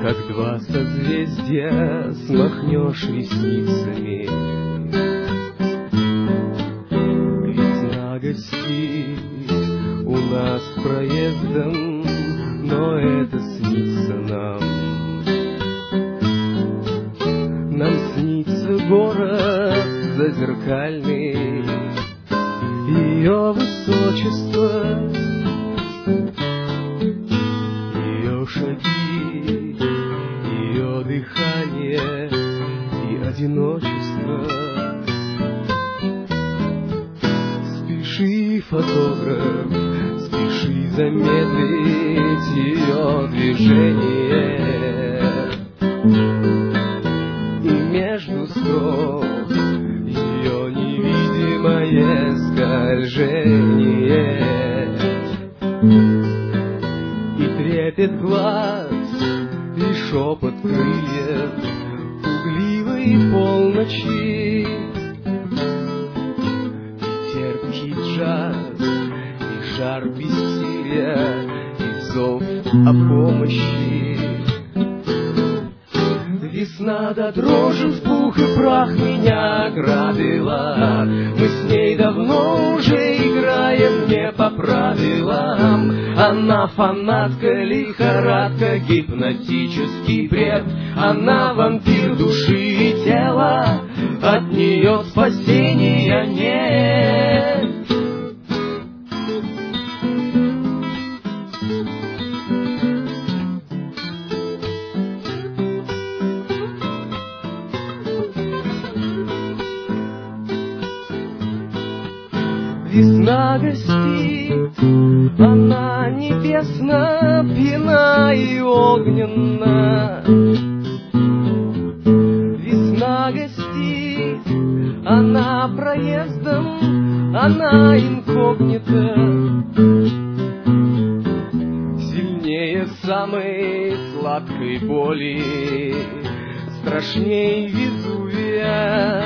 как два созвездия смахнешь ресницами. Весна гостит у нас проездом, но это снится нам. Нам снится город зазеркальный, ее высочество, ее шаги, ее дыхание и одиночество. Спеши, фотограф, спеши замедлить ее движение, и между строк ее невидимое скольжение, и трепет глаз, и шепот крыльев пугливой полночи, и терпкий джаз, и жар бессилия, и зов о помощи. Весна до дрожи в пух и прах меня ограбила. Мы с ней давно уже играем не по правилам. Она фанатка, лихорадка, гипнотический бред. Она вампир души и тела, от нее спасения нет. Весна гостит, она небесна, пьяна и огненна. Весна гостит, она проездом, она инкогнита. Сильнее самой сладкой боли, страшней Везувия.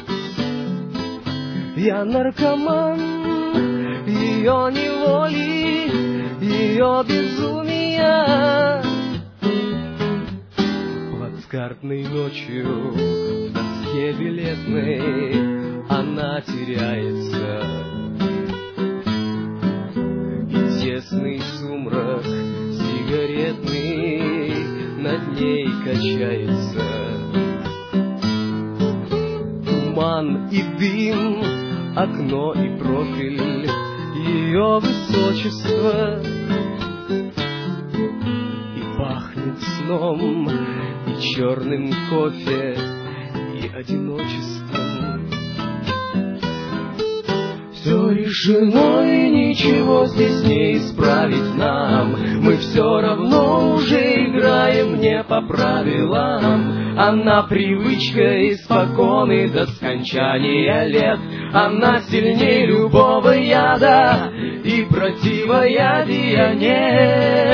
Я наркоман ее неволи, ее безумия. Плацкартной ночью в тоске билетной она теряется, и тесный сумрак сигаретный над ней качается. Туман и дым, окно и профиль ее высочества, и пахнет сном, и черным кофе, и одиночеством. Все решено, и ничего здесь не исправить нам. Мы все равно уже играем не по правилам. Она привычка испокон и до скончания лет. Она сильнее любого яда, и противоядия нет.